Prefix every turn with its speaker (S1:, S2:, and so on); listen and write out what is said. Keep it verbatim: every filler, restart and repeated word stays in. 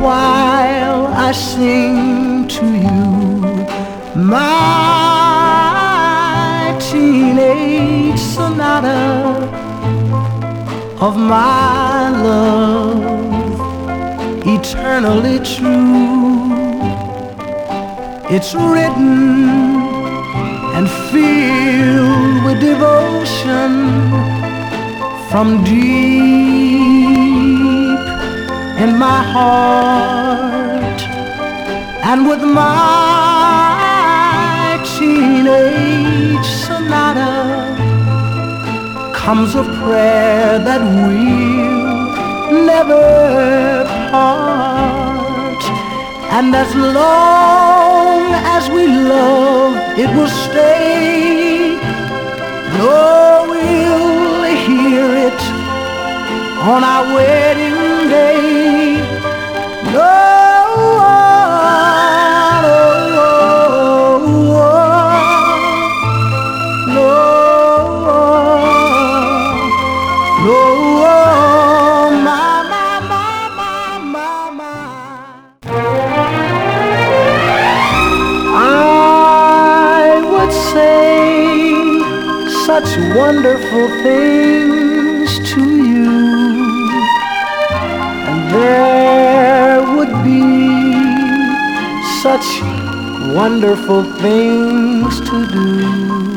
S1: while I sing to you my teenage sonata of my love, eternally true. It's written and filled with devotion from deep in my heart, and with my teenage sonata comes a prayer that we'll never part, and as long as we love it will stay. Lord, we'll hear it on our wedding day. No, no, no, no, my, my, my, my, my, I would say such wonderful things to you, and there would be such wonderful things to do.